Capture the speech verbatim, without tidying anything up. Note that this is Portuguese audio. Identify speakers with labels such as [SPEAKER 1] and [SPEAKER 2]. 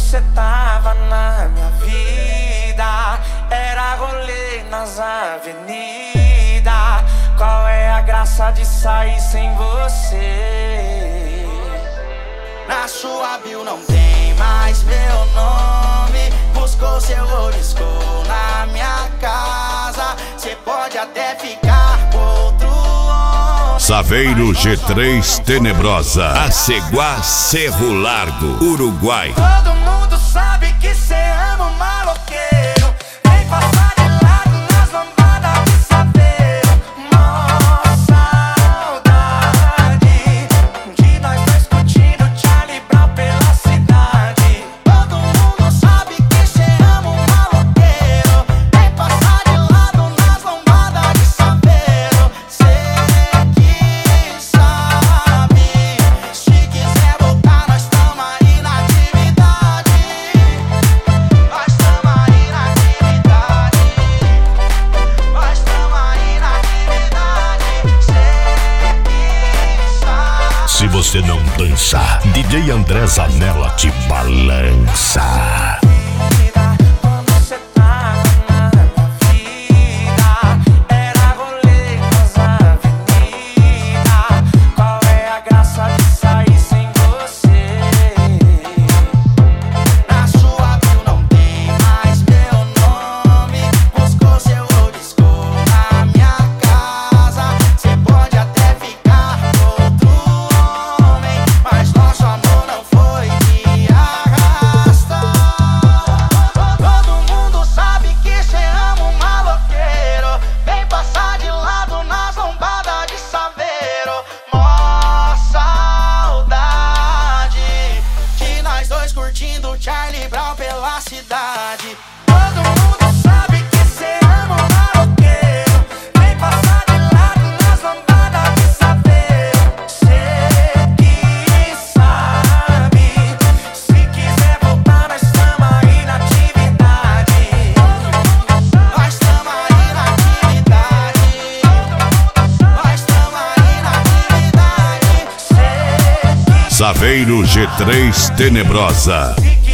[SPEAKER 1] cê tava na minha vida, era rolê nas avenidas. Qual é a graça de sair sem você?
[SPEAKER 2] Na sua bio não tem mais meu nome. Buscou seu oliscou na minha casa. Cê pode até ficar com outro homem.
[SPEAKER 3] Saveiro G três Tenebrosa, Aceguá, Cerro Largo, Uruguai.
[SPEAKER 1] Todo mundo sabe que cê ama o maloqueiro. Vem passar de lado nas lambadas de saveiro. Mó saudade de nós dois curtindo Charlie Brown pela cidade.
[SPEAKER 2] Todo mundo sabe que cê ama o maloqueiro. Vem passar de lado nas lambadas de saveiro. Cê que sabe, se quiser voltar nós tamo aí na atividade. Nós tamo aí na atividade. Nós tamo aí na atividade. Cê que sabe.
[SPEAKER 3] Se você não dança, D J André Zanella te balança.
[SPEAKER 1] Quando cê tava na minha vida, era rolê nas avenidas. Qual é a graça de sair sem você?
[SPEAKER 2] Na sua bio não tem mais meu nome. Buscou seu oliscou na minha casa. Cê pode até ficar com outro homem, mas nosso amor não foi de arrasta. Todo mundo sabe que cê ama um maloqueiro. Vem passar de lado nas lombadas de saveiro. Mó saudade de nós dois curtindo Charlie Brown pela cidade.
[SPEAKER 1] Todo mundo sabe que cê ama o maloqueiro. Vem passar de lado nas lambadas de saveiro. Cê que sabe, se quiser voltar nós tamo aí na atividade.
[SPEAKER 2] Nós tamo aí na atividade. Nós tamo aí na atividade.
[SPEAKER 1] Cê que
[SPEAKER 3] Saveiro G três Tenebrosa.
[SPEAKER 1] se